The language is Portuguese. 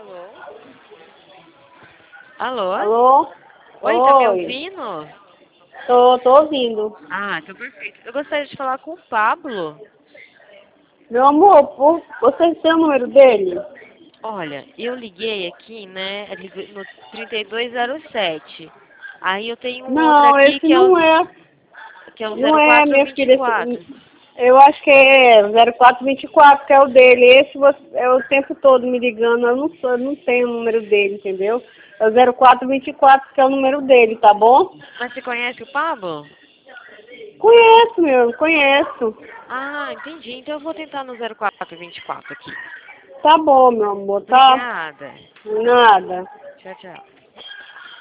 Alô? Alô? Alô? Oi, tá me Oi. ouvindo? Tô ouvindo. Ah, então perfeito. Eu gostaria de falar com o Pablo. Meu amor, você tem o número dele? Olha, eu liguei aqui, né, no 3207. Aí eu tenho um outro Não, aqui esse não é. que é o Não é, minha filha. 0424. Eu acho que é 0424, que é o dele. Esse é o tempo todo me ligando. Eu não tenho o número dele, entendeu? É o 0424, que é o número dele, tá bom? Mas você conhece o Pablo? Conheço, meu, conheço. Ah, entendi. Então eu vou tentar no 0424 aqui. Tá bom, meu amor, tá? Obrigada. Nada. Tchau, tchau.